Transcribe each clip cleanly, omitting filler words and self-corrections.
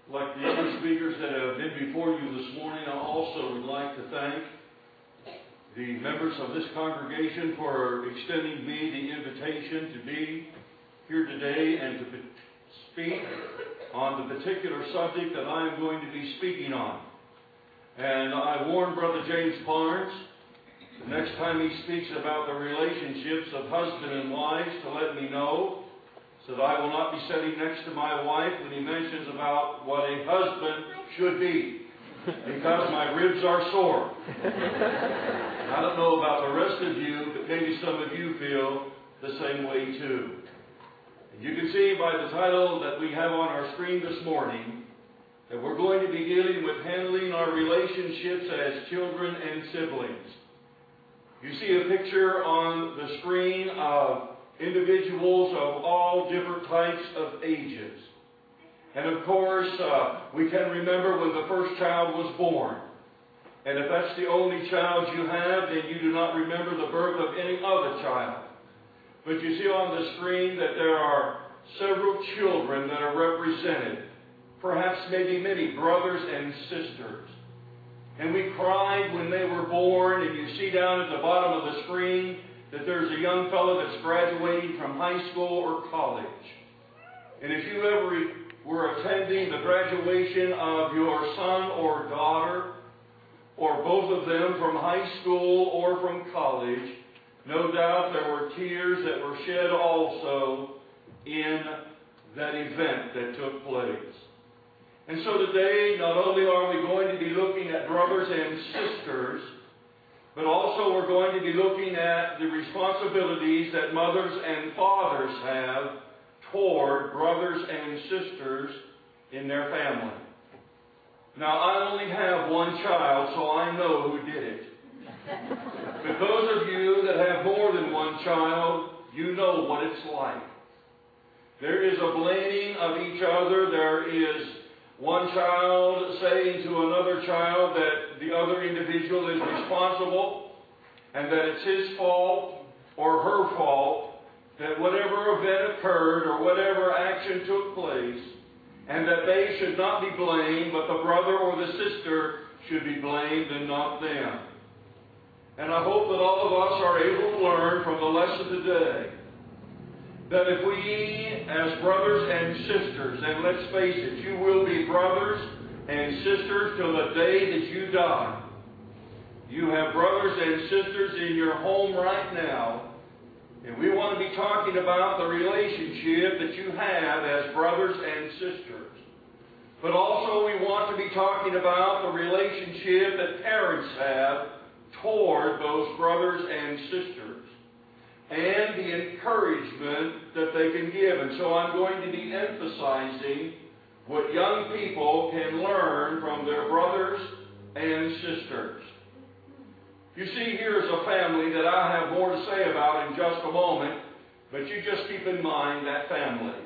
Like the other speakers that have been before you this morning, I also would like to thank the members of this congregation for extending me the invitation to be here today and to speak on the particular subject that I am going to be speaking on. And I warned Brother James Barnes the next time he speaks about the relationships of husband and wives to let me know, so that I will not be sitting next to my wife when he mentions about what a husband should be, because my ribs are sore. I don't know about the rest of you, but maybe some of you feel the same way too. And you can see by the title that we have on our screen this morning that we're going to be dealing with handling our relationships as children and siblings. You see a picture on the screen of individuals of all different types of ages. And of course, we can remember when the first child was born. And if that's the only child you have, then you do not remember the birth of any other child. But you see on the screen that there are several children that are represented. Perhaps maybe many brothers and sisters. And we cried when they were born, and you see down at the bottom of the screen that there's a young fellow that's graduating from high school or college. And if you ever were attending the graduation of your son or daughter, or both of them from high school or from college, no doubt there were tears that were shed also in that event that took place. And so today, not only are we going to be looking at brothers and sisters, but also we're going to be looking at the responsibilities that mothers and fathers have toward brothers and sisters in their family. Now, I only have one child, so I know who did it. But those of you that have more than one child, you know what it's like. There is a blaming of each other. There is one child saying to another child that the other individual is responsible and that it's his fault or her fault, that whatever event occurred or whatever action took place, and that they should not be blamed, but the brother or the sister should be blamed and not them. And I hope that all of us are able to learn from the lesson today that if we, as brothers and sisters, and let's face it, you will be brothers and sisters till the day that you die. You have brothers and sisters in your home right now, and we want to be talking about the relationship that you have as brothers and sisters. But also we want to be talking about the relationship that parents have toward those brothers and sisters, and the encouragement that they can give. And so I'm going to be emphasizing what young people can learn from their brothers and sisters. You see, here's a family that I have more to say about in just a moment, but you just keep in mind that family.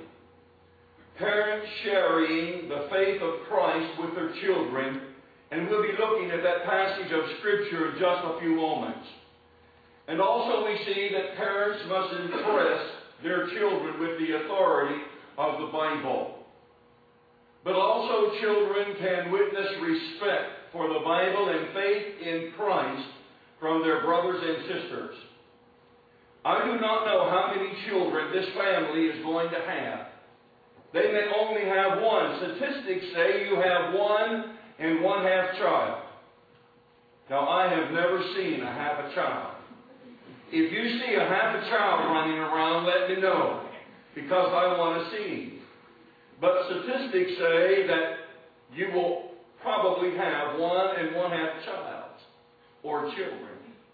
Parents sharing the faith of Christ with their children, and we'll be looking at that passage of Scripture in just a few moments. And also we see that parents must impress their children with the authority of the Bible. But also children can witness respect for the Bible and faith in Christ from their brothers and sisters. I do not know how many children this family is going to have. They may only have one. Statistics say you have 1 1/2 child. Now, I have never seen a half a child. If you see a half a child running around, let me know, because I want to see. But statistics say that you will probably have 1 1/2 child or children.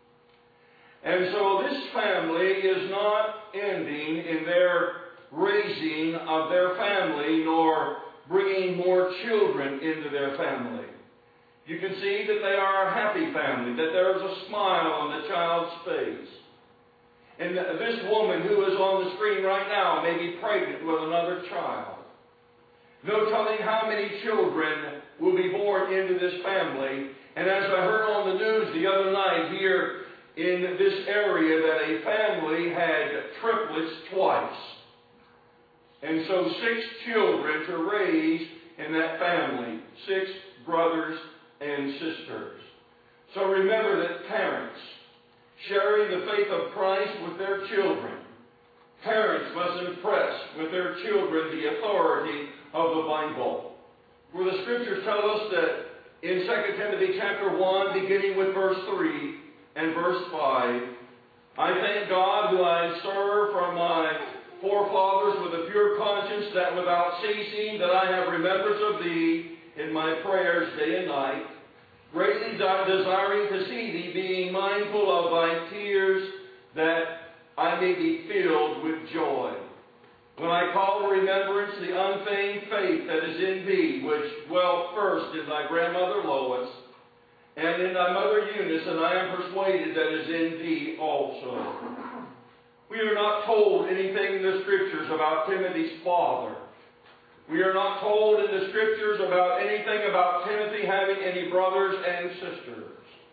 And so this family is not ending in their raising of their family, nor bringing more children into their family. You can see that they are a happy family, that there is a smile on the child's face. And this woman who is on the screen right now may be pregnant with another child. No telling how many children will be born into this family. And as I heard on the news the other night here in this area, that a family had triplets twice. And so 6 children to raise in that family. 6 brothers and sisters. So remember that parents, sharing the faith of Christ with their children, parents must impress with their children the authority of the Bible. For the Scriptures tell us that in 2 Timothy chapter 1, beginning with verse 3 and verse 5, I thank God who I serve from my forefathers with a pure conscience, that without ceasing that I have remembrance of thee in my prayers day and night, greatly desiring to see thee, being mindful of thy tears, that I may be filled with joy. When I call to remembrance the unfeigned faith that is in thee, which dwelt first in thy grandmother Lois, and in thy mother Eunice, and I am persuaded that is in thee also. We are not told anything in the Scriptures about Timothy's father. We are not told in the Scriptures about anything about Timothy having any brothers and sisters.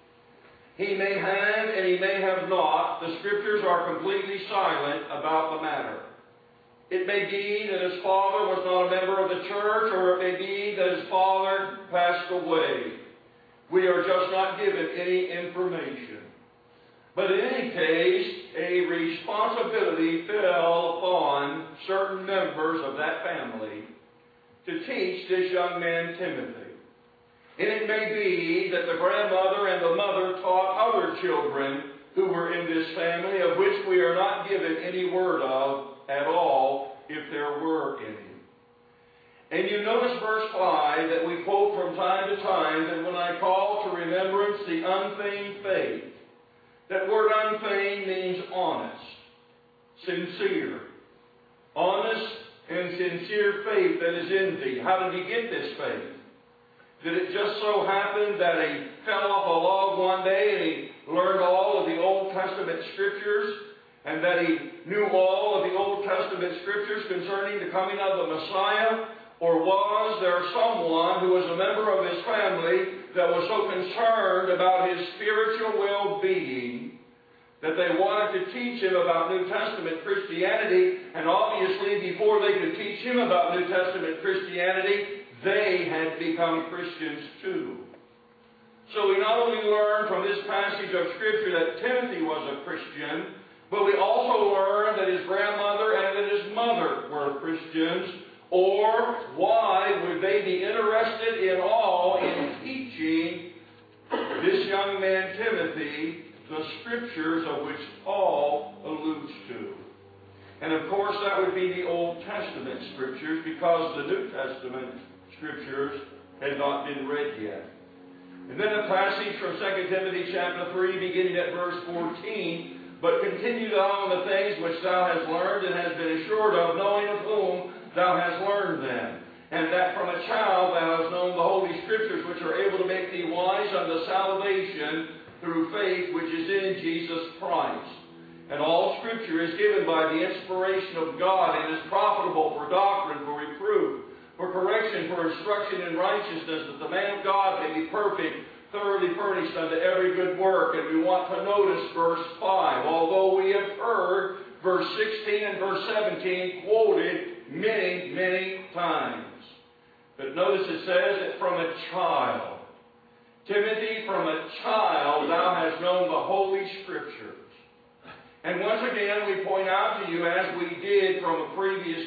He may have and he may have not. The Scriptures are completely silent about the matter. It may be that his father was not a member of the church, or it may be that his father passed away. We are just not given any information. But in any case, a responsibility fell upon certain members of that family to teach this young man Timothy. And it may be that the grandmother and the mother taught other children who were in this family, of which we are not given any word of at all, if there were any. And you notice verse 5 that we quote from time to time, that when I call to remembrance the unfeigned faith. That word unfeigned means honest, sincere. Honest and sincere faith that is in thee. How did he get this faith? Did it just so happen that he fell off a log one day and he learned all of the Old Testament Scriptures, and that he knew all of the Old Testament Scriptures concerning the coming of the Messiah? Or was there someone who was a member of his family that was so concerned about his spiritual well-being that they wanted to teach him about New Testament Christianity, and obviously before they could teach him about New Testament Christianity, they had become Christians too. So we not only learn from this passage of Scripture that Timothy was a Christian, but we also learn that his grandmother and that his mother were Christians. Or why would they be interested in all in teaching this young man Timothy the Scriptures of which Paul alludes to? And of course that would be the Old Testament Scriptures, because the New Testament Scriptures had not been read yet. And then a passage from 2 Timothy chapter 3, beginning at verse 14, but continue thou on the things which thou hast learned and hast been assured of, knowing of whom thou hast learned them, and that from a child thou hast known the Holy Scriptures, which are able to make thee wise unto salvation through faith which is in Jesus Christ. And all Scripture is given by the inspiration of God, and is profitable for doctrine, for reproof, for correction, for instruction in righteousness, that the man of God may be perfect, thoroughly furnished unto every good work. And we want to notice verse 5. Although we have heard verse 16 and verse 17 quoted many, many times. But notice it says that from a child. Timothy, from a child thou hast known the Holy Scriptures. And once again we point out to you, as we did from a previous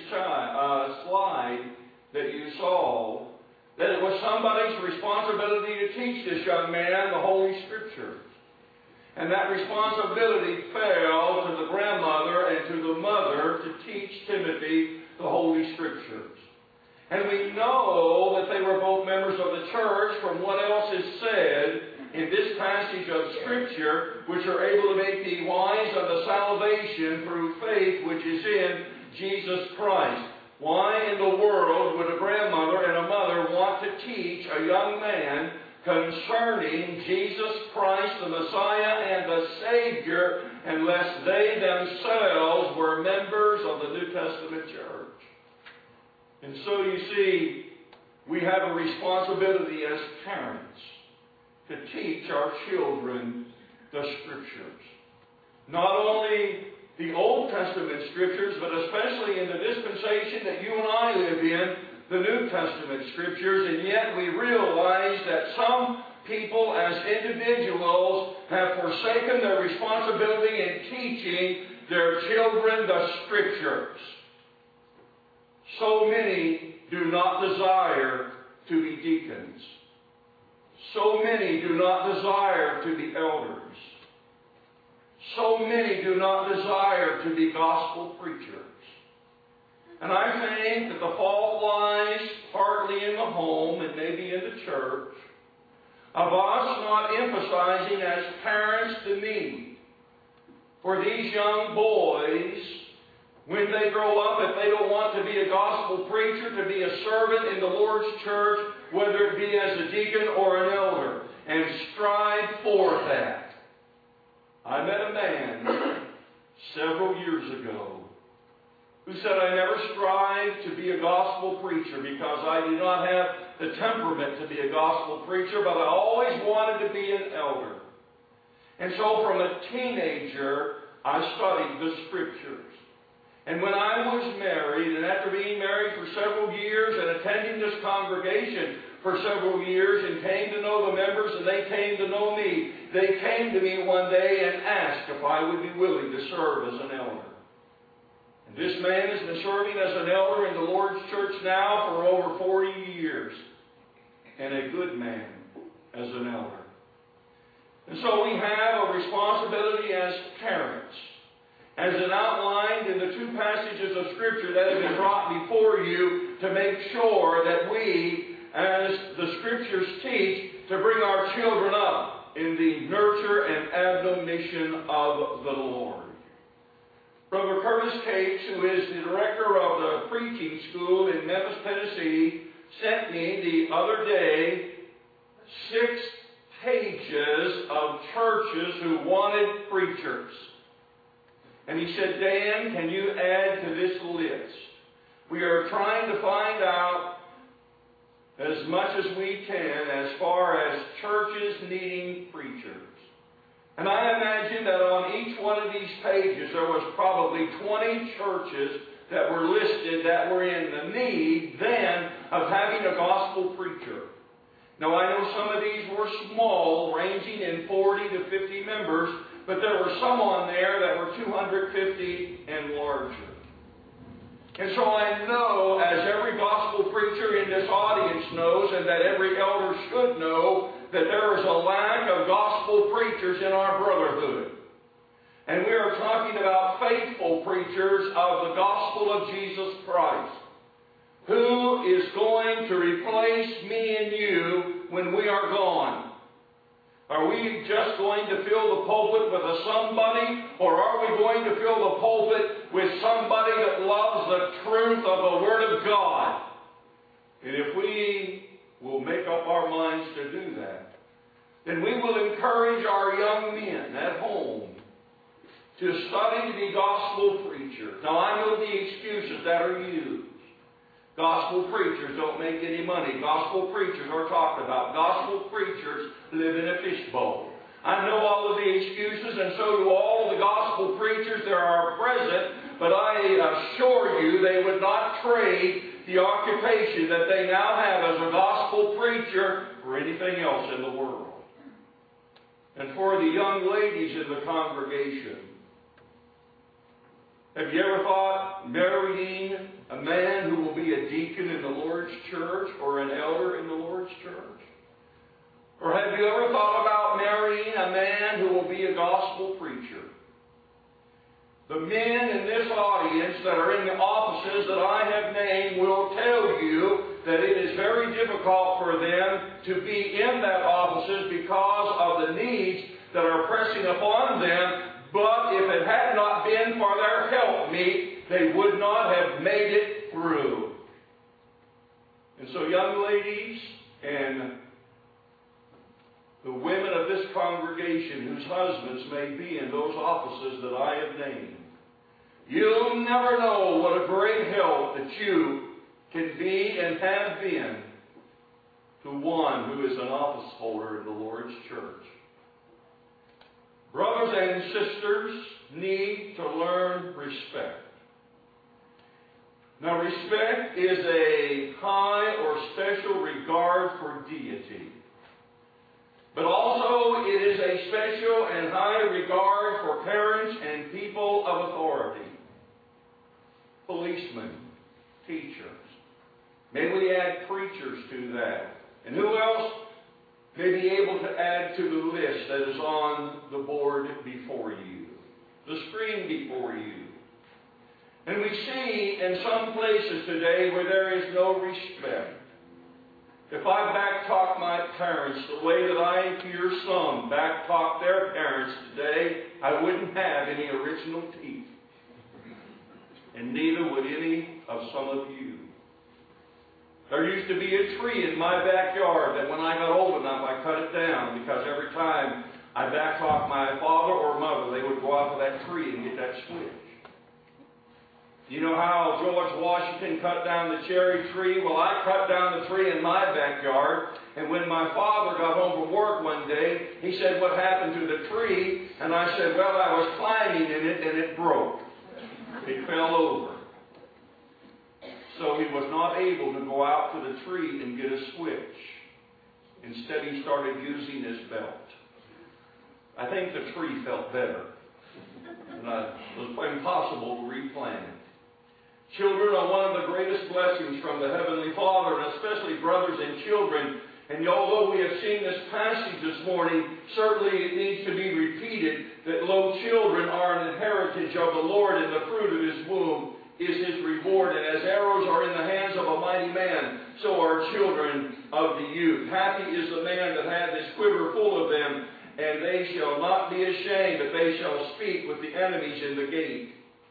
slide that you saw, that it was somebody's responsibility to teach this young man the Holy Scriptures. And that responsibility fell to the grandmother and to the mother to teach Timothy the Holy Scriptures. And we know that they were both members of the church from what else is said in this passage of Scripture, which are able to make thee wise unto salvation through faith which is in Jesus Christ. Why in the world would a grandmother and a mother want to teach a young man concerning Jesus Christ, the Messiah and the Savior, unless they themselves were members of the New Testament church? And so you see, we have a responsibility as parents to teach our children the Scriptures. Not only the Old Testament Scriptures, but especially in the dispensation that you and I live in, the New Testament Scriptures, and yet we realize that some people as individuals have forsaken their responsibility in teaching their children the Scriptures. So many do not desire to be deacons. So many do not desire to be elders. So many do not desire to be gospel preachers. And I think that the fault lies partly in the home and maybe in the church of us not emphasizing as parents the need for these young boys, when they grow up, if they don't want to be a gospel preacher, to be a servant in the Lord's church, whether it be as a deacon or an elder, and strive for that. I met a man several years ago who said, I never strive to be a gospel preacher because I do not have the temperament to be a gospel preacher, but I always wanted to be an elder. And so from a teenager, I studied the Scriptures. And when I was married, and after being married for several years and attending this congregation for several years and came to know the members and they came to know me, they came to me one day and asked if I would be willing to serve as an elder. And this man has been serving as an elder in the Lord's church now for over 40 years. And a good man as an elder. And so we have a responsibility as parents, as an outlined in the two passages of Scripture that have been brought before you, to make sure that we, as the Scriptures teach, to bring our children up in the nurture and admonition of the Lord. Brother Curtis Cates, who is the director of the preaching school in Memphis, Tennessee, sent me the other day 6 pages of churches who wanted preachers. And he said, Dan, can you add to this list? We are trying to find out as much as we can as far as churches needing preachers. And I imagine that on each one of these pages there was probably 20 churches that were listed that were in the need then of having a gospel preacher. Now I know some of these were small, ranging in 40 to 50 members, but there were some on there that were 250 and larger. And so I know, as every gospel preacher in this audience knows, and that every elder should know, that there is a lack of gospel preachers in our brotherhood. And we are talking about faithful preachers of the gospel of Jesus Christ. Who is going to replace me and you when we are gone? Are we just going to fill the pulpit with a somebody, or are we going to fill the pulpit with somebody that loves the truth of the Word of God? And if we will make up our minds to do that, then we will encourage our young men at home to study to be gospel preachers. Now I know the excuses that are used. Gospel preachers don't make any money. Gospel preachers are talked about. Gospel preachers live in a fishbowl. I know all of the excuses, and so do all of the gospel preachers that are present, but I assure you they would not trade the occupation that they now have as a gospel preacher for anything else in the world. And for the young ladies in the congregation, have you ever thought marrying a man who will be a deacon in the Lord's church or an elder in the Lord's church? Or have you ever thought about marrying a man who will be a gospel preacher? The men in this audience that are in the offices that I have named will tell you that it is very difficult for them to be in that offices because of the needs that are pressing upon them. But if it had not been for their helpmeet, they would not have made it through. And so, young ladies and the women of this congregation whose husbands may be in those offices that I have named, you'll never know what a great help that you can be and have been to one who is an office holder in the Lord's church. Brothers and sisters need to learn respect. Now, respect is a high or special regard for deity. But also it is a special and high regard for parents and people of authority. Policemen, teachers. May we add preachers to that. And who else may be able to add to the list that is on the board before you, the screen before you? And we see in some places today where there is no respect. If I backtalk my parents the way that I hear some backtalk their parents today, I wouldn't have any original teeth. And neither would any of some of you. There used to be a tree in my backyard that when I got old enough, I cut it down because every time I backtalked my father or mother, they would go out to that tree and get that switch. You know how George Washington cut down the cherry tree? Well, I cut down the tree in my backyard. And when my father got home from work one day, he said, "What happened to the tree?" And I said, "Well, I was climbing in it and it broke. It fell over." So he was not able to go out to the tree and get a switch. Instead, he started using his belt. I think the tree felt better. And it was impossible to replant it. Children are one of the greatest blessings from the Heavenly Father, and especially brothers and children. And although we have seen this passage this morning, certainly it needs to be repeated that lo, children are an heritage of the Lord, and the fruit of His womb is His reward. And as arrows are in the hands of a mighty man, so are children of the youth. Happy is the man that hath his quiver full of them, and they shall not be ashamed, but they shall speak with the enemies in the gate.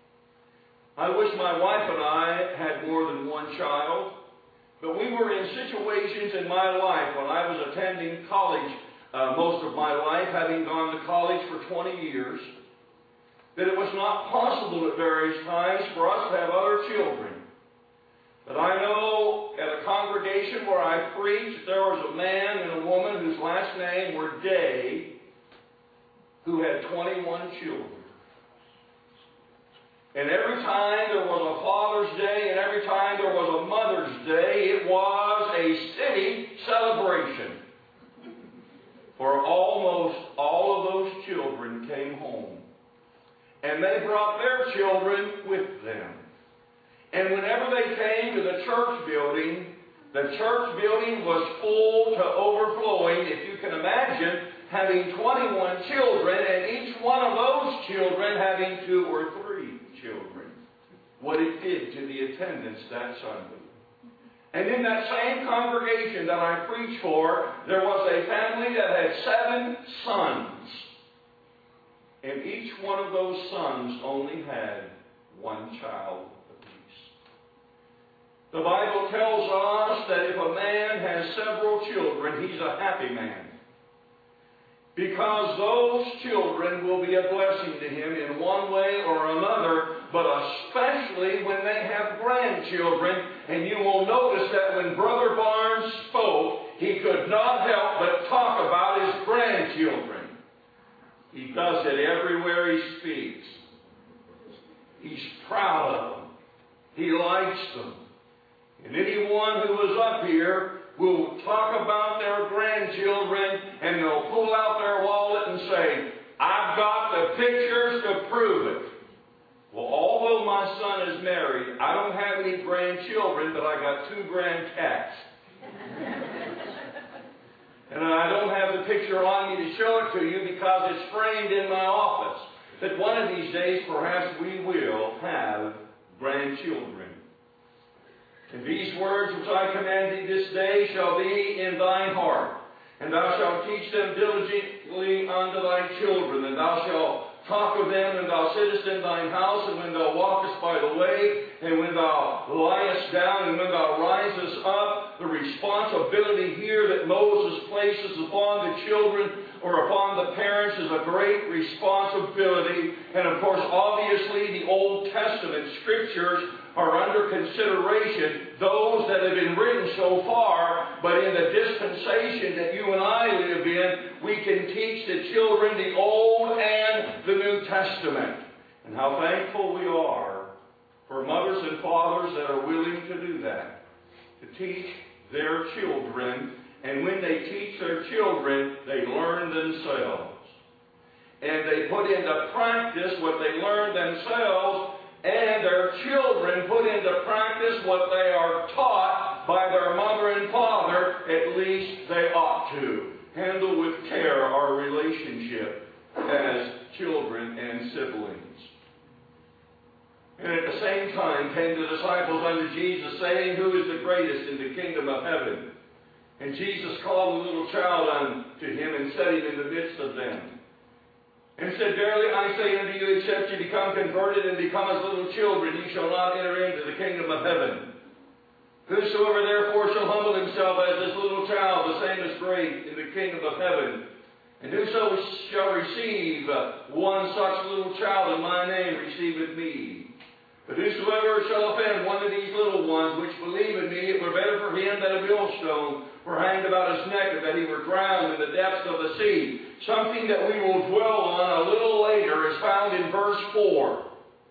I wish my wife and I had more than one child, but we were in situations in my life when I was attending college most of my life, having gone to college for 20 years, that it was not possible at various times for us to have other children. But I know at a congregation where I preached, there was a man and a woman whose last name were Day, who had 21 children. And every time there was a Father's Day and every time there was a Mother's Day, it was a city celebration. For almost all of those children came home. And they brought their children with them. And whenever they came to the church building was full to overflowing. If you can imagine having 21 children and each one of those children having 2 or 3 children, what it did to the attendance that Sunday. And in that same congregation that I preached for, there was a family that had 7 sons. And each one of those sons only had 1 child apiece. The Bible tells us that if a man has several children, he's a happy man. Because those children will be a blessing to him in one way or another, but especially when they have grandchildren. And you will notice that when Brother Barnes spoke, he could not help but talk about his grandchildren. He does it everywhere he speaks. He's proud of them. He likes them. And anyone who is up here will talk about their grandchildren, and they'll pull out their wallet and say, "I've got the pictures to prove it." Well, although my son is married, I don't have any grandchildren, but I got 2 grand cats. And I don't have the picture on me to show it to you because it's framed in my office. But one of these days, perhaps we will have grandchildren. And these words which I command thee this day shall be in thine heart. And thou shalt teach them diligently unto thy children. And thou shalt talk of them when thou sittest in thine house, and when thou walkest by the way, and when thou liest down, and when thou risest up. The responsibility here that Moses places upon the children or upon the parents is a great responsibility. And of course, obviously, the Old Testament Scriptures are under consideration, those that have been written so far, but in the dispensation that you and I live in, we can teach the children the Old and the New Testament. And how thankful we are for mothers and fathers that are willing to do that, to teach their children. And when they teach their children, they learn themselves. And they put into practice what they learn themselves, and their children put into practice what they are taught by their mother and father. At least they ought to handle with care our relationship as children and siblings. And at the same time came the disciples unto Jesus, saying, Who is the greatest in the kingdom of heaven? And Jesus called a little child unto him and set him in the midst of them. And said, Verily I say unto you, except you become converted and become as little children, ye shall not enter into the kingdom of heaven. Whosoever therefore shall humble himself as this little child, the same is great in the kingdom of heaven. And whoso shall receive one such little child in my name, receiveth me. But whosoever shall offend one of these little ones which believe in me, it were better for him that a millstone were hanged about his neck, and that he were drowned in the depths of the sea. Something that we will dwell on a little later is found in verse 4.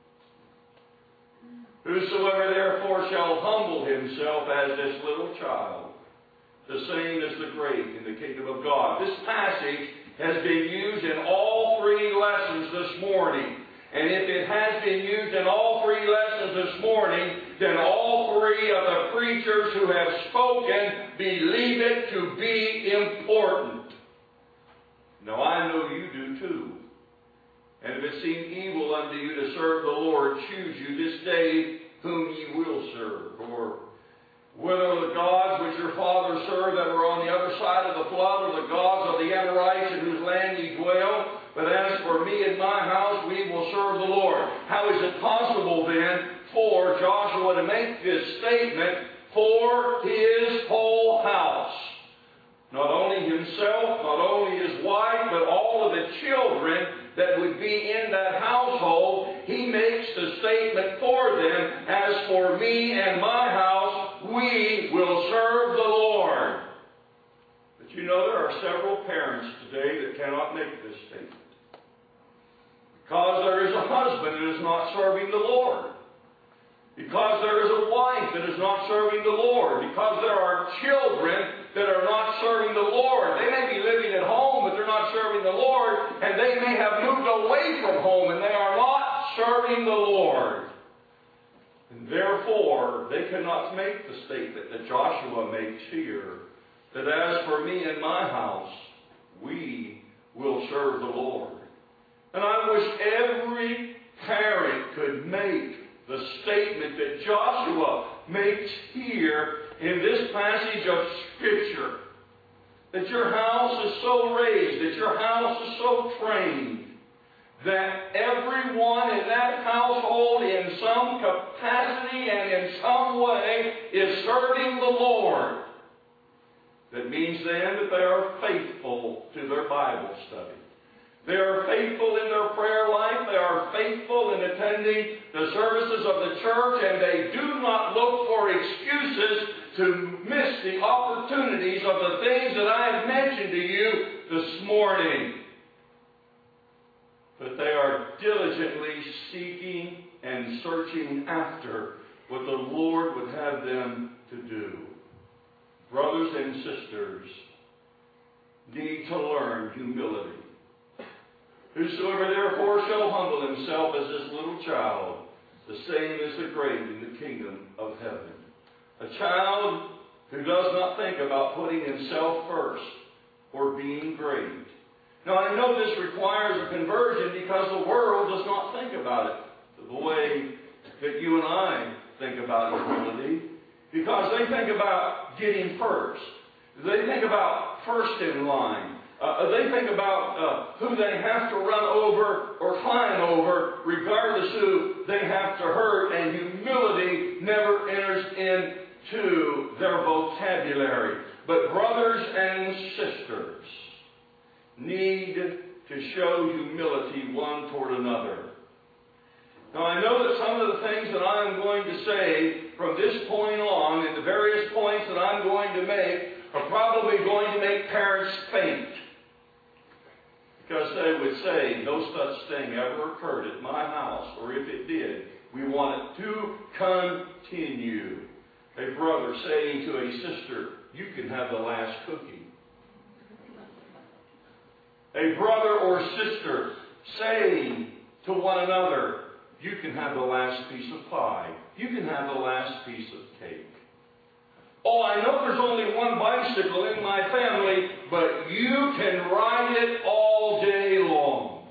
Whosoever therefore shall humble himself as this little child, the same is the great in the kingdom of God. This passage has been used in all three lessons this morning. And if it has been used in all three lessons this morning, then all three of the preachers who have spoken believe it to be important. Now I know you do too. And if it seem evil unto you to serve the Lord, choose you this day whom ye will serve. Or whether the gods which your fathers served that were on the other side of the flood, or the gods of the Amorites in whose land ye dwell. But as for me and my house, we will serve the Lord. How is it possible then for Joshua to make this statement for his whole house? Not only himself, not only his wife, but all of the children that would be in that household. He makes the statement for them, as for me and my house, we will serve the Lord. But you know, there are several parents today that cannot make this statement. Because there is a husband that is not serving the Lord. Because there is a wife that is not serving the Lord. Because there are children that are not serving the Lord. They may be living at home, but they're not serving the Lord. And they may have moved away from home, and they are not serving the Lord. And therefore, they cannot make the statement that Joshua makes here, that as for me and my house, we will serve the Lord. And I wish every parent could make the statement that Joshua makes here in this passage of Scripture. That your house is so raised, that your house is so trained, that everyone in that household in some capacity and in some way is serving the Lord. That means then that they are faithful to their Bible study. They are faithful in their prayer life. They are faithful in attending the services of the church. And they do not look for excuses to miss the opportunities of the things that I have mentioned to you this morning. But they are diligently seeking and searching after what the Lord would have them to do. Brothers and sisters need to learn humility. Whosoever therefore shall humble himself as this little child, the same is the great in the kingdom of heaven. A child who does not think about putting himself first or being great. Now I know this requires a conversion because the world does not think about it the way that you and I think about humility. Because they think about getting first. They think about first in line. They think about who they have to run over or climb over, regardless who they have to hurt, and humility never enters into their vocabulary. But brothers and sisters need to show humility one toward another. Now I know that some of the things that I am going to say from this point on, and the various points that I'm going to make, are probably going to make parents faint. Because they would say, no such thing ever occurred at my house, or if it did, We want it to continue. A brother saying to a sister, you can have the last cookie. A brother or sister saying to one another, you can have the last piece of pie. You can have the last piece of cake. Oh, I know there's only one bicycle in my family, but you can ride it all day long.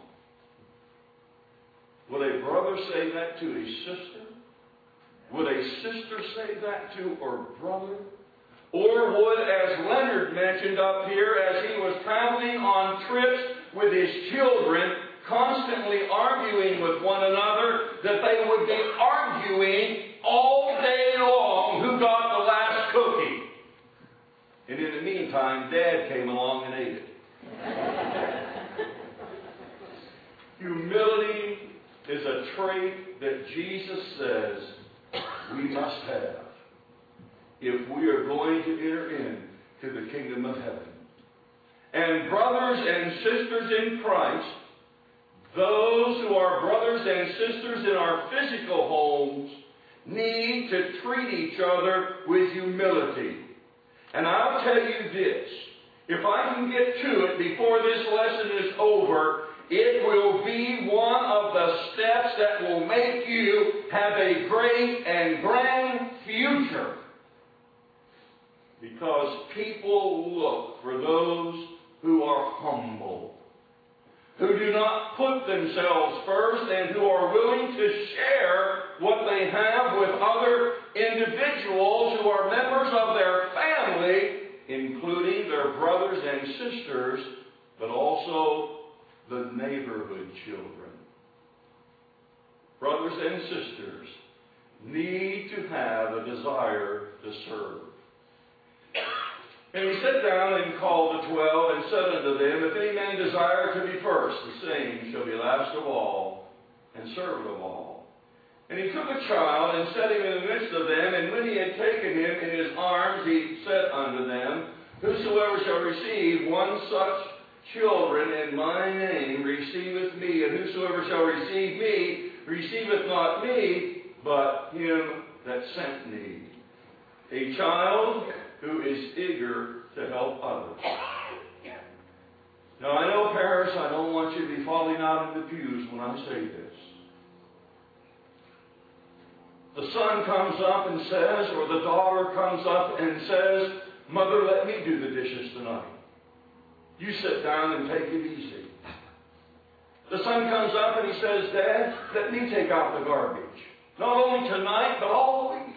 Would a brother say that to a sister? Would a sister say that to her brother? Or would, as Leonard mentioned up here, as he was traveling on trips with his children, constantly arguing with one another, that they would be arguing all day long who got the last cookie? And in the meantime, Dad came along and ate it. Humility is a trait that Jesus says we must have if we are going to enter into the kingdom of heaven. And brothers and sisters in Christ, those who are brothers and sisters in our physical homes, need to treat each other with humility. And I'll tell you this, if I can get to it before this lesson is over, it will be one of the steps that will make you have a great and grand future. Because people look for those who are humble, who do not put themselves first, and who are willing to share what they have with other individuals who are members of their family, including their brothers and sisters, but also the neighborhood children. Brothers and sisters need to have a desire to serve. And he sat down and called the 12 and said unto them, if any man desire to be first, the same shall be last of all and servant of all. And he took a child and set him in the midst of them, and when he had taken him in his arms, he said unto them, whosoever shall receive one such children in my name receiveth me, and whosoever shall receive me receiveth not me, but him that sent me. A child who is eager to help others. Now I know, Paris, I don't want you to be falling out in the pews when I say this. The son comes up and says, or the daughter comes up and says, Mother, let me do the dishes tonight. You sit down and take it easy. The son comes up and he says, Dad, let me take out the garbage. Not only tonight, but all week.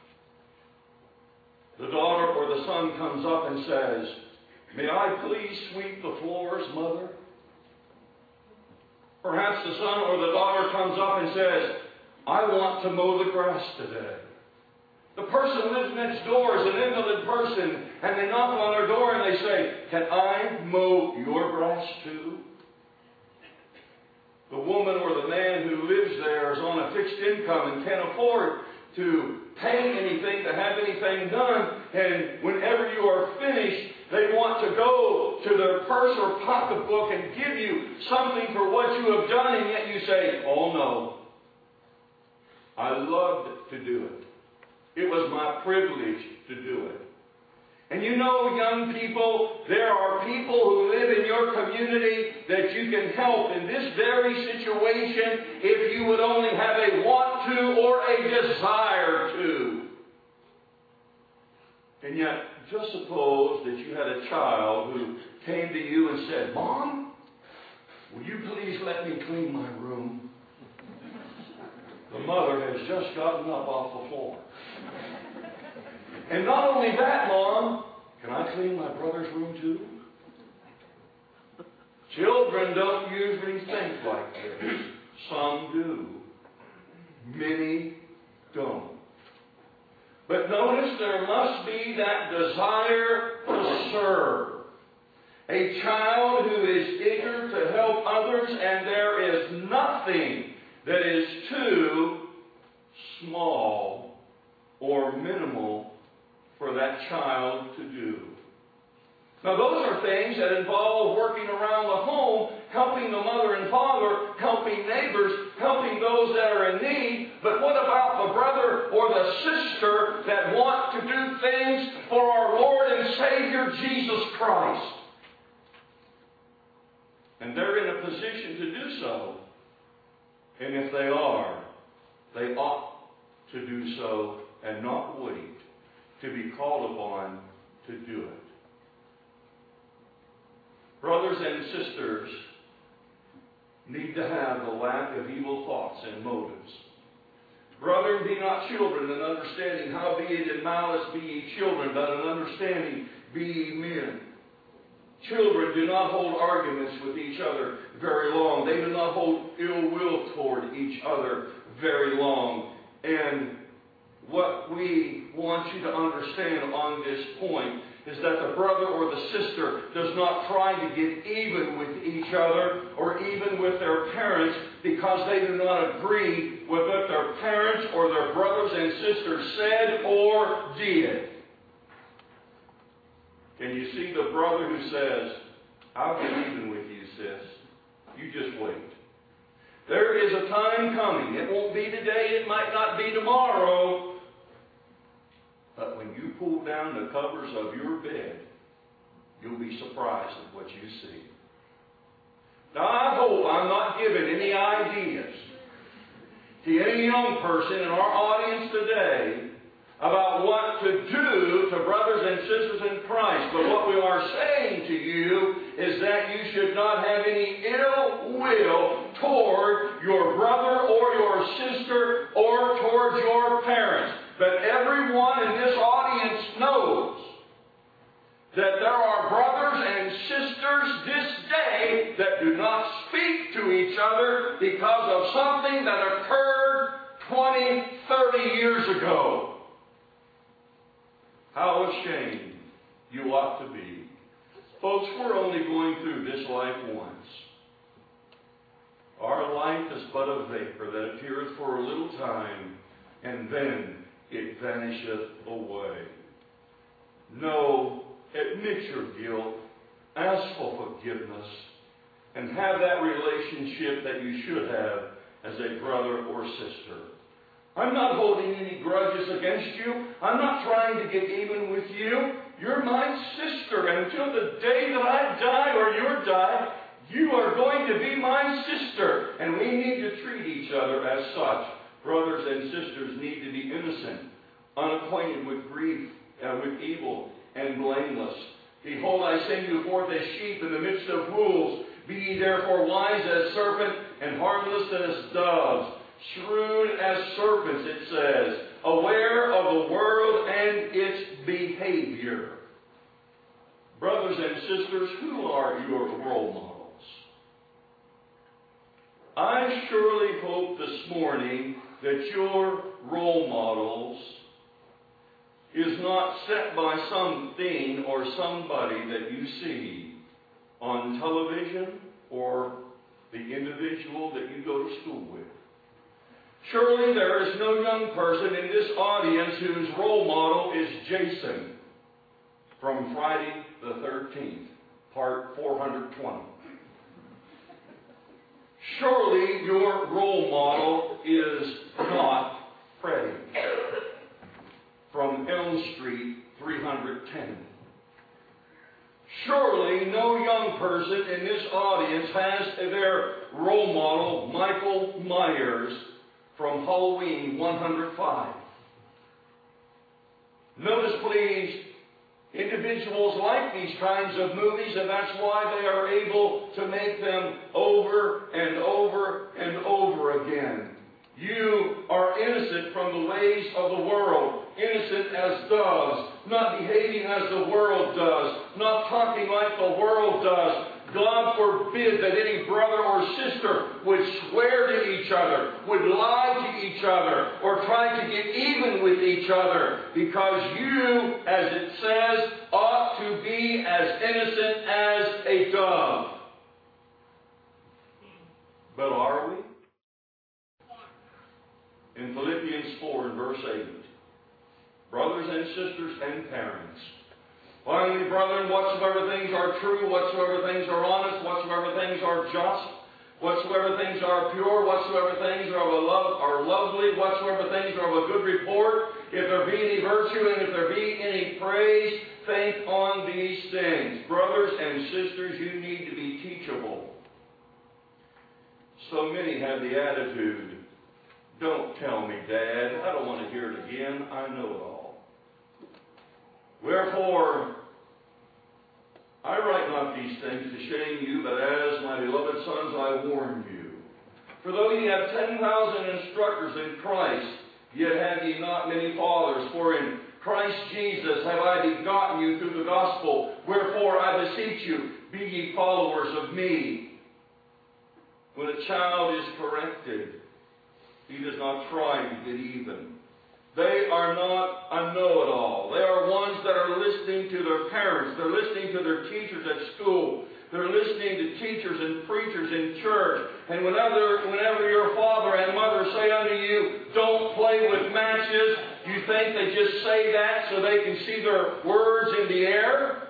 The daughter or the son comes up and says, may I please sweep the floors, Mother? Perhaps the son or the daughter comes up and says, I want to mow the grass today. The person who lives next door is an invalid person, and they knock on their door and they say, can I mow your grass too? The woman or the man who lives there is on a fixed income and can't afford to pay anything, to have anything done, and whenever you are finished, they want to go to their purse or pocketbook and give you something for what you have done, and yet you say, oh no, I loved to do it. It was my privilege to do it. And you know, young people, there are people who live in your community that you can help in this very situation if you would only have a want to or a desire to. And yet, just suppose that you had a child who came to you and said, Mom, will you please let me clean my room? The mother has just gotten up off the floor. And not only that, Mom, can I clean my brother's room too? Children don't usually think like this. Some do. Many don't. But notice there must be that desire to serve. A child who is eager to help others, and there is nothing that is too small or minimal for that child to do. Now those are things that involve working around the home, helping the mother and father, helping neighbors, helping those that are in need. But what about the brother or the sister that want to do things for our Lord and Savior Jesus Christ? And they're in a position to do so. And if they are, they ought to do so and not wait to be called upon to do it. Brothers and sisters need to have the lack of evil thoughts and motives. Brethren, be not children in understanding, howbeit in malice be ye children, but in understanding be ye men. Children do not hold arguments with each other very long. They do not hold ill will toward each other very long. And what we want you to understand on this point is that the brother or the sister does not try to get even with each other or even with their parents because they do not agree with what their parents or their brothers and sisters said or did. Can you see the brother who says, I'll get even with you, sis. You just wait. There is a time coming. It won't be today. It might not be tomorrow. But when you pull down the covers of your bed, you'll be surprised at what you see. Now, I hope I'm not giving any ideas to any young person in our audience today about what to do to brothers and sisters in Christ. But what we are saying to you is that you should not have any ill will toward your brother or your sister or toward your parents. But everyone in this audience knows that there are brothers and sisters this day that do not speak to each other because of something that occurred 20, 30 years ago. How ashamed you ought to be. Folks, we're only going through this life once. Our life is but a vapor that appeareth for a little time, and then it vanisheth away. No, admit your guilt, ask for forgiveness, and have that relationship that you should have as a brother or sister. I'm not holding any grudges against you. I'm not trying to get even with you. You're my sister, and until the day that I die or you die, you are going to be my sister. And we need to treat each other as such. Brothers and sisters need to be innocent, unacquainted with grief, with evil, and blameless. Behold, I send you forth as sheep in the midst of wolves. Be ye therefore wise as serpents and harmless as doves. Shrewd as serpents, it says, aware of the world and its behavior. Brothers and sisters, who are your role models? I surely hope this morning that your role models is not set by something or somebody that you see on television or the individual that you go to school with. Surely there is no young person in this audience whose role model is Jason from Friday the 13th, part 420. Surely your role model is not Freddie from Elm Street 310. Surely no young person in this audience has their role model Michael Myers from Halloween 105. Notice, please, individuals like these kinds of movies, and that's why they are able to make them over and over and over again. You are innocent from the ways of the world, innocent as doves, not behaving as the world does, not talking like the world does. God forbid that any brother or sister would swear to each other, would lie to each other, or try to get even with each other, because you, as it says, ought to be as innocent as a dove. But are we? In Philippians 4 and verse 8, brothers and sisters and parents, finally, brethren, whatsoever things are true, whatsoever things are honest, whatsoever things are just, Whatsoever things are pure, whatsoever things are lovely, whatsoever things are of a good report, if there be any virtue and if there be any praise, think on these things. Brothers and sisters, you need to be teachable. So many have the attitude, don't tell me, Dad. I don't want to hear it again. I know it all. Wherefore, I write not these things to shame you, but as my beloved sons I warn you. For though ye have 10,000 instructors in Christ, yet have ye not many fathers. For in Christ Jesus have I begotten you through the gospel. Wherefore I beseech you, be ye followers of me. When a child is corrected, he does not try to get even. They are not a know-it-all. They are ones that are listening to their parents. They're listening to their teachers at school. They're listening to teachers and preachers in church. And whenever your father and mother say unto you, don't play with matches, you think they just say that so they can see their words in the air?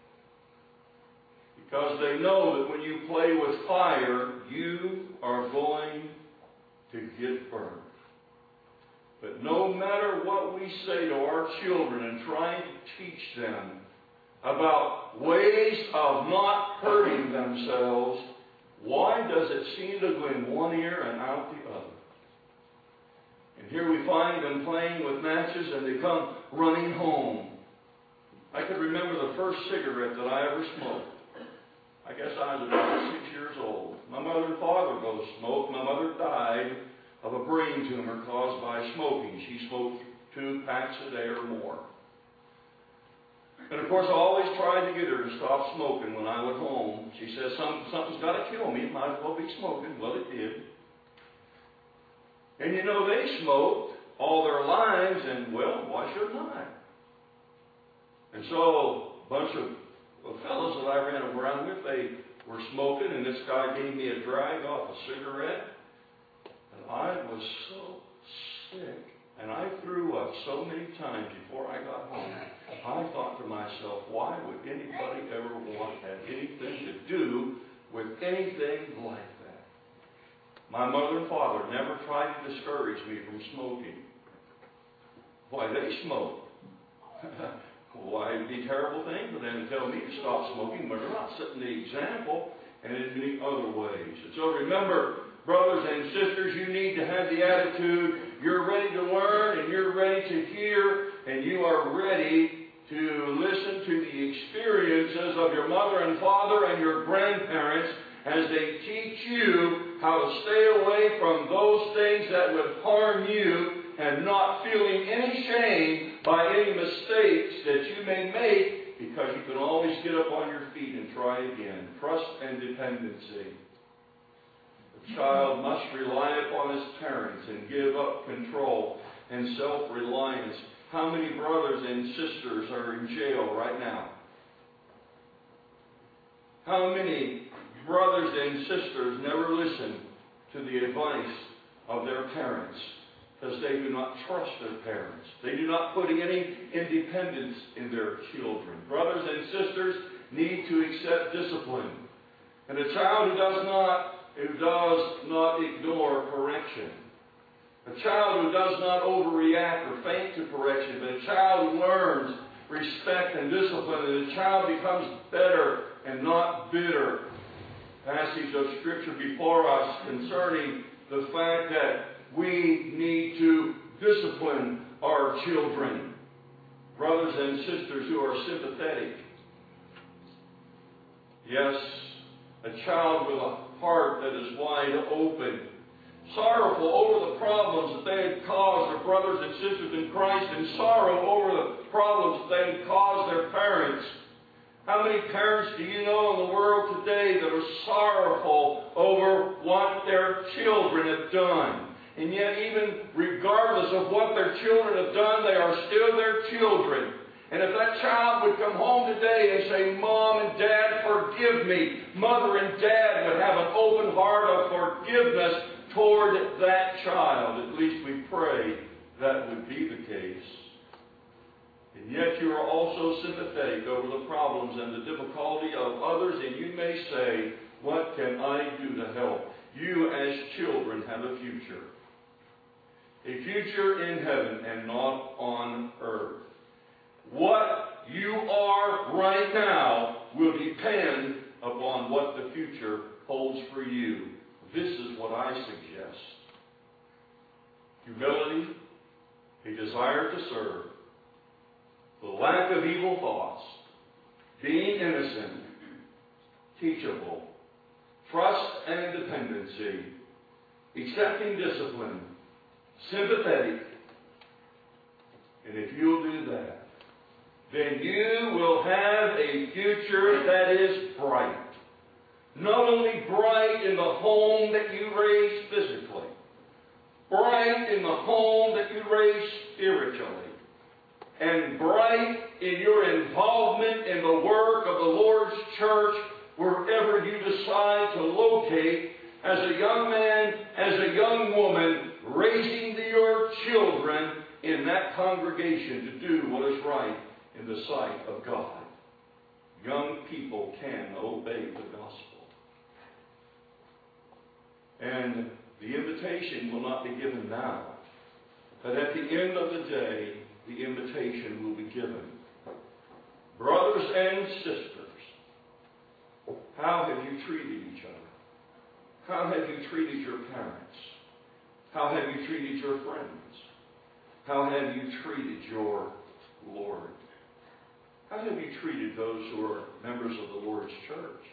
Because they know that when you play with fire, you are going to get burned. But no matter what we say to our children and trying to teach them about ways of not hurting themselves, why does it seem to go in one ear and out the other? And here we find them playing with matches and they come running home. I can remember the first cigarette that I ever smoked. I guess I was about 6 years old. My mother and father both smoked. My mother died of a brain tumor caused by smoking. She smoked 2 packs a day or more. And of course, I always tried to get her to stop smoking when I went home. She says, something's got to kill me. It might as well be smoking. Well, it did. And you know, they smoked all their lives, and well, why shouldn't I? And so, a bunch of fellows that I ran around with, they were smoking, and this guy gave me a drag off a cigarette. And I was so sick, and I threw up so many times before I got home. I thought to myself, why would anybody ever want to have anything to do with anything like that? My mother and father never tried to discourage me from smoking. Why, they smoked. Why, it'd be a terrible thing for them to tell me to stop smoking, but they're not setting the example, and in many other ways. And so remember, brothers and sisters, you need to have the attitude, you're ready to learn, and you're ready to hear, and you are ready to listen to the experiences of your mother and father and your grandparents as they teach you how to stay away from those things that would harm you, and not feeling any shame by any mistakes that you may make, because you can always get up on your feet and try again. Trust and dependency. The child must rely upon his parents and give up control and self-reliance. How many brothers and sisters are in jail right now? How many brothers and sisters never listen to the advice of their parents because they do not trust their parents? They do not put any independence in their children. Brothers and sisters need to accept discipline. And a child who does not ignore correction, a child who does not overreact or faint to correction, but a child who learns respect and discipline, and a child becomes better and not bitter. Passage of Scripture before us concerning the fact that we need to discipline our children. Brothers and sisters who are sympathetic. Yes, a child with a heart that is wide open, sorrowful over the problems that they had caused their brothers and sisters in Christ, and sorrow over the problems that they had caused their parents. How many parents do you know in the world today that are sorrowful over what their children have done? And yet, even regardless of what their children have done, they are still their children. And if that child would come home today and say, Mom and Dad, forgive me, Mother and Dad would have an open heart of forgiveness toward that child. At least we pray that would be the case. And yet you are also sympathetic over the problems and the difficulty of others, and you may say, What can I do to help? You as children have a future. A future in heaven and not on earth. What you are right now will depend upon what the future holds for you. This is what I suggest. Humility, a desire to serve, the lack of evil thoughts, being innocent, teachable, trust and dependency, accepting discipline, sympathetic. And if you'll do that, then you will have a future that is bright. Not only bright in the home that you raise physically, bright in the home that you raise spiritually, and bright in your involvement in the work of the Lord's church wherever you decide to locate as a young man, as a young woman, raising your children in that congregation to do what is right in the sight of God. Young people can obey the gospel. And the invitation will not be given now, but at the end of the day, the invitation will be given. Brothers and sisters, how have you treated each other? How have you treated your parents? How have you treated your friends? How have you treated your Lord? How have you treated those who are members of the Lord's church?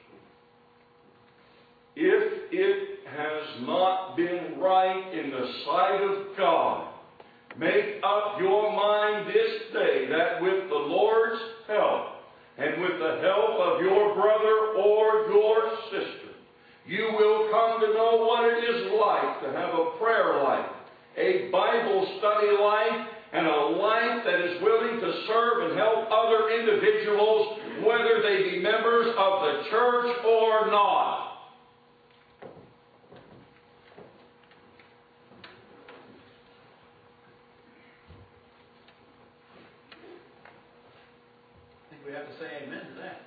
If it has not been right in the sight of God, make up your mind this day that with the Lord's help and with the help of your brother or your sister, you will come to know what it is like to have a prayer life, a Bible study life, and a life that is willing to serve and help other individuals, whether they be members of the church or not. We have to say amen to that.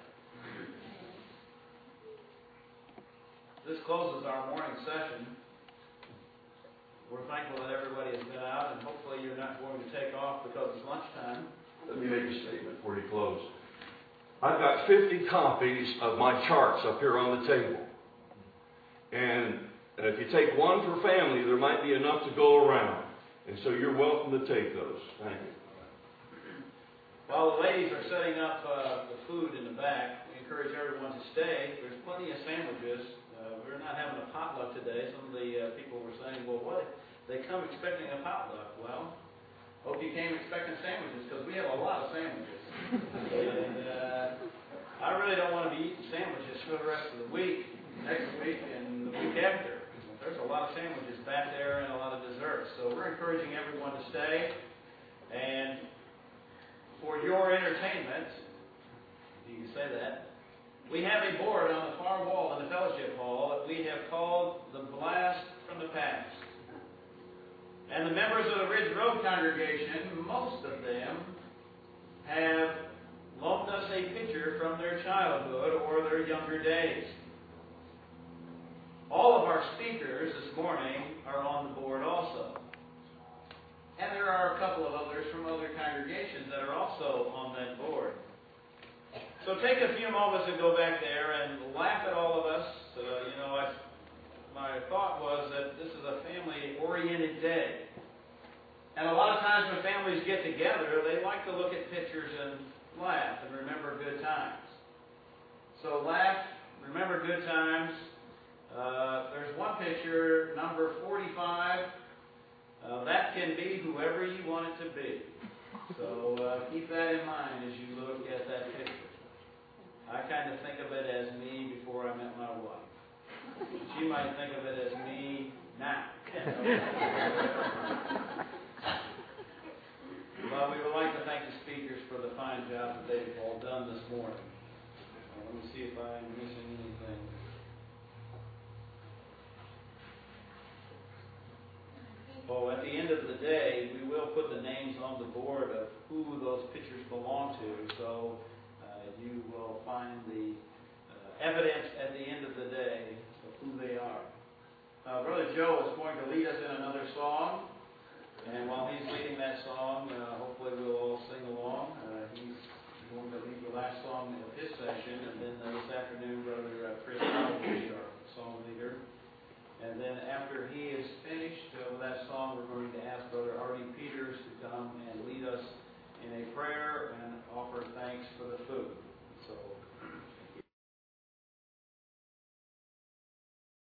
This closes our morning session. We're thankful that everybody has been out, and hopefully you're not going to take off because it's lunchtime. Let me make a statement before you close. I've got 50 copies of my charts up here on the table. And if you take one for family, there might be enough to go around. And so you're welcome to take those. Thank you. While the ladies are setting up the food in the back, we encourage everyone to stay. There's plenty of sandwiches. We're not having a potluck today. Some of the people were saying, well, what? They come expecting a potluck. Well, hope you came expecting sandwiches because we have a lot of sandwiches. And I really don't want to be eating sandwiches for the rest of the week, next week, and the week after. There's a lot of sandwiches back there and a lot of desserts. So we're encouraging everyone to stay. And for your entertainment, you can say that, we have a board on the far wall in the fellowship hall that we have called the Blast from the Past. And the members of the Ridge Road congregation, most of them, have loaned us a picture from their childhood or their younger days. All of our speakers this morning are on the board also. And there are a couple of others from other congregations that are also on that board. So take a few moments and go back there and laugh at all of us. My thought was that this is a family-oriented day. And a lot of times when families get together, they like to look at pictures and laugh and remember good times. So laugh, remember good times. There's one picture, number 45. That can be whoever you want it to be. So keep that in mind as you look at that picture. I kind of think of it as me before I met my wife. She might think of it as me now. But we would like to thank the speakers for the fine job that they've all done this morning. Let me see if I'm missing anything. Oh, at the end of the day, we will put the names on the board of who those pictures belong to. So you will find the evidence at the end of the day of who they are. Brother Joe is going to lead us in another song, and while he's leading that song, hopefully we'll all sing along. He's going to lead the last song of his session, and then this afternoon, Brother Chris Powell will be our song leader. And then after he is finished with that song, we're going to ask Brother Artie Peters to come and lead us in a prayer and offer thanks for the food.